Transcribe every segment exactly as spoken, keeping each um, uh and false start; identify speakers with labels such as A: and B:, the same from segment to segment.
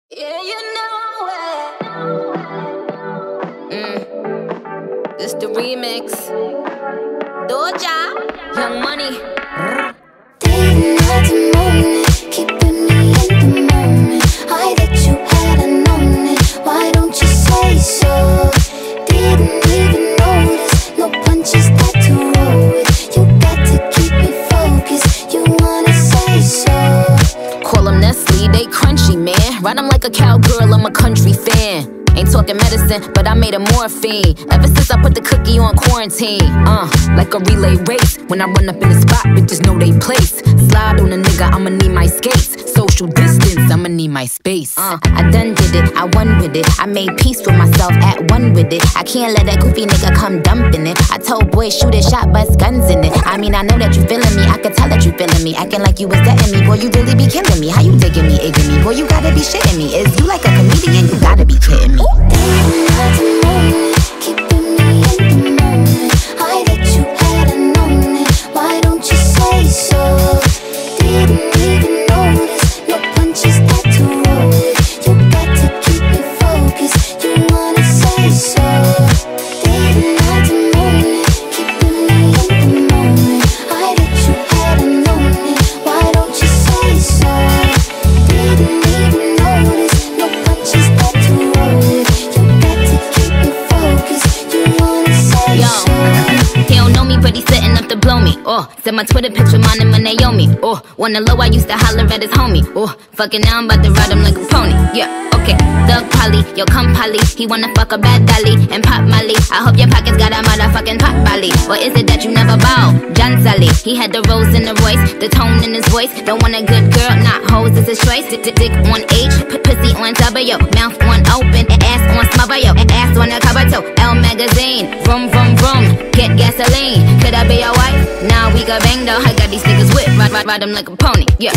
A: Yeah, you know it. Mm. This the remix. Doja, Young Money.
B: Didn't have the moment, keeping me in the moment. I that you hadn't known it. Why don't you say so? Didn't even notice. No punches that to roll with. You got to keep me focused. You wanna say so?
A: Call them Nestle, they crunchy, man. Ride them like a cowgirl, I'm a country fan. Ain't talking medicine, but I made a morphine. Ever since I put the cookie on quarantine. Uh, like a relay race. When I run up in the spot, bitches know they place. Slide on a nigga, I'ma need my skates. Social distance, I'ma need my space. Uh, I done did it, I won with it. I made peace with myself, at one with it. I can't let that goofy nigga come dumping it. I told boys, shoot a shot, bust guns in it. I mean, I know that you feeling me, I could tell that you feeling me. Acting like you was dating me, boy, you really be killing me. How you taking me, egging me? Boy, you gotta be shitting me. Is you like a comedian? You gotta be kidding me.
B: Didn't have the moment, keeping me in the moment. I that you hadn't known it. Why don't you say so? Didn't even notice. No punches that to roll with. You got to keep me focused. You wanna say so? Didn't have the moment, keeping me in the moment. I that you hadn't known it. Why don't you say so? Didn't even notice. No punches that to roll with.
A: He don't know me, but he's setting up to blow me. Oh, said my Twitter picture, mine and my Naomi. Oh, wanna low, I used to holler at his homie. Oh, fucking now I'm about to ride him like a pony. Yeah, okay. Thug Polly, yo come Polly. He wanna fuck a bad dolly and pop Molly. I hope your pockets got a motherfucking pot Molly. Or is it that you never bow? John Sally, he had the rose in the voice, the tone in his voice. Don't want a good girl, not hoes, is his choice. Dick, dick on H, p pussy on W, mouth on open, ass on smother, yo, ass on the cover too. L magazine, vroom vroom vroom, get gasoline. Could I be your wife? Nah, we got bang though. I got these niggas whip, ride, ride, ride them like a pony. Yeah.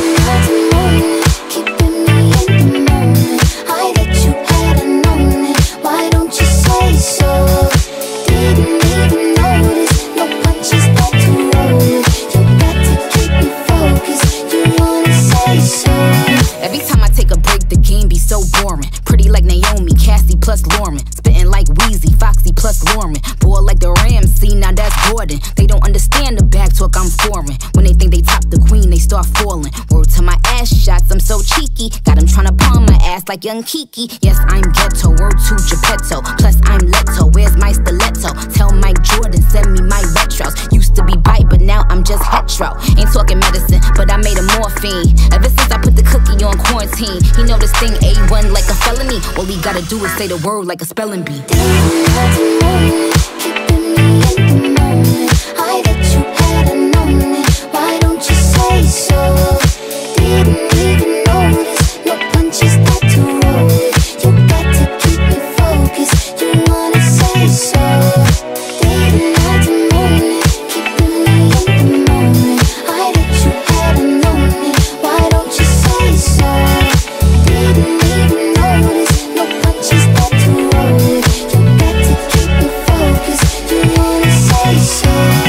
B: Keeping me in the moment. I that you hadn't known it. Why don't you say so? Didn't even notice. No punches that to roll with. You got to keep me focused. You wanna say so?
A: Every time I take a break, the game be so boring. Pretty like Naomi, Cassie plus Lauren. Spitting like Weezy, Foxy plus Lauren. Boy like the Ramsey, now that's Gordon. They don't understand the back talk, I'm foreign. When they think they top the queen, they start falling. Word to my ass shots, I'm so cheeky. Got him tryna palm my ass like young Kiki. Yes, I'm ghetto, word to Geppetto. Plus I'm Leto, where's my stiletto? Tell Mike Jordan, send me my retros. Used to be bite, but now I'm just hetero. Ain't talking medicine, but I made a morphine. Ever since I put the cookie on quarantine, he know this thing A one like a felony. All he gotta do is say the word like a spelling bee.
B: Didn't have the moment, keeping me in the moment. I that you hadn't known it. Why don't you say so? Didn't even notice. No punches that to roll with. You got to keep me focused. You wanna say so? Didn't have the moment, keeping me in the moment. I that you hadn't known it. Why don't you say so? Didn't even notice. No punches that to roll with. You got to keep me focused. You wanna say so?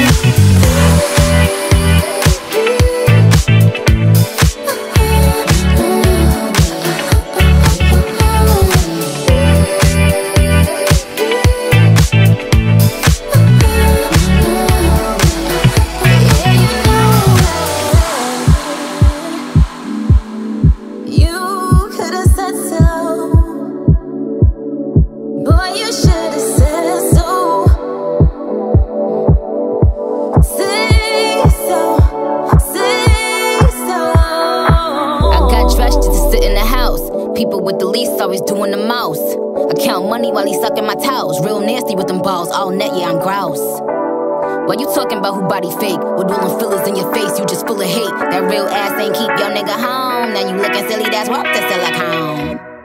A: You could've said so. Boy, you should've said so. Say so, say so. I got dressed just to sit in the house. People with the least always doing the most. I count money while he sucking my towels. Real nasty with them balls, all net, yeah, I'm grouse. Why you talking about who body fake? With all them fillers in your face, you just full of hate. That real ass ain't keep your nigga home. Now you looking silly, that's walk to silicone.